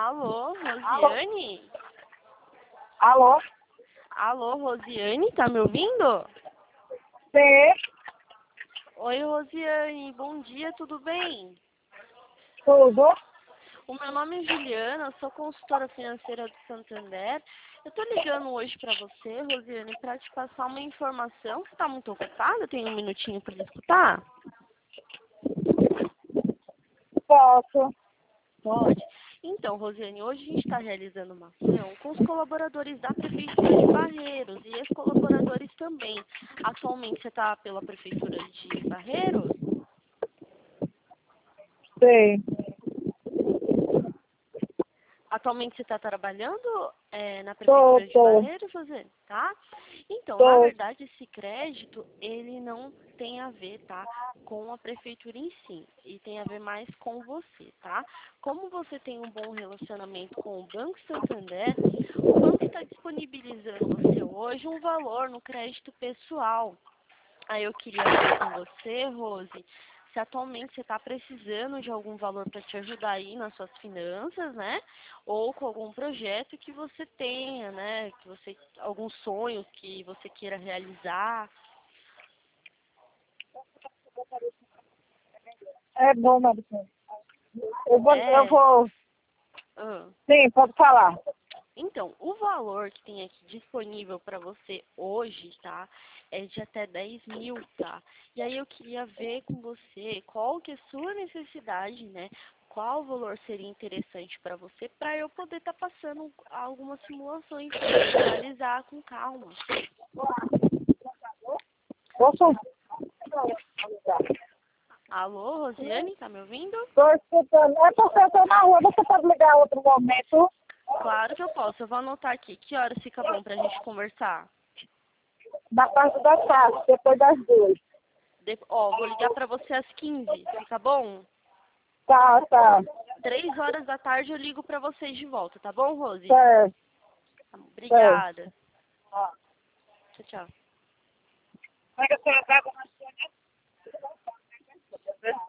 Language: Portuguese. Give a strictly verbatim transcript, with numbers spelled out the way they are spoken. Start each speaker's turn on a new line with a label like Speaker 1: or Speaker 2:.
Speaker 1: Alô, Rosiane?
Speaker 2: Alô?
Speaker 1: Alô, Rosiane, tá me ouvindo?
Speaker 2: Sim,
Speaker 1: Oi, Rosiane, bom dia, tudo bem?
Speaker 2: tudo.
Speaker 1: O meu nome é Juliana, eu sou consultora financeira do Santander. Eu tô ligando hoje pra você, Rosiane, pra te passar uma informação. Você tá muito ocupada? Tem um minutinho pra escutar?
Speaker 2: Posso.
Speaker 1: Pode. Então, Rosiane, hoje a gente está realizando uma ação com os colaboradores da Prefeitura de Barreiros e ex-colaboradores também. Atualmente você está pela Prefeitura de Barreiros?
Speaker 2: Sim.
Speaker 1: Atualmente você está trabalhando é, na
Speaker 2: Tô,
Speaker 1: Prefeitura de
Speaker 2: tô.
Speaker 1: Barreiros, Rosiane, tá? Então, na
Speaker 2: Tô.
Speaker 1: verdade, esse crédito, ele não tem a ver, tá, com a Prefeitura em si, e tem a ver mais com você, tá? Como você tem um bom relacionamento com o Banco Santander, o banco está disponibilizando você hoje um valor no crédito pessoal. Aí eu queria ver com você, Rose, se atualmente você está precisando de algum valor para te ajudar aí nas suas finanças, né? Ou com algum projeto que você tenha, né? Que você, algum sonho que você queira realizar.
Speaker 2: É bom, Maricão. Eu vou, eu
Speaker 1: É.
Speaker 2: vou.
Speaker 1: Ah.
Speaker 2: Sim, pode falar.
Speaker 1: Então, o valor que tem aqui disponível para você hoje, tá? É de até dez mil, tá? E aí eu queria ver com você qual que é a sua necessidade, né? Qual valor seria interessante para você, para eu poder estar passando algumas simulações para você analisar com calma.
Speaker 2: Posso?
Speaker 1: Alô, Rosiane, tá me ouvindo?
Speaker 2: Estou escutando. É porque eu estou na rua. Você pode ligar outro momento?
Speaker 1: Claro que eu posso, eu vou anotar aqui. Que horas fica bom pra gente conversar?
Speaker 2: Na parte da tarde, depois das duas.
Speaker 1: De... Ó, vou ligar para você às quinze, fica bom?
Speaker 2: Tá, tá.
Speaker 1: Três horas da tarde eu ligo pra vocês de volta, tá bom, Rose?
Speaker 2: Certo, certo.
Speaker 1: Obrigada. Tchau, tchau.
Speaker 2: Como é que a senhora tá?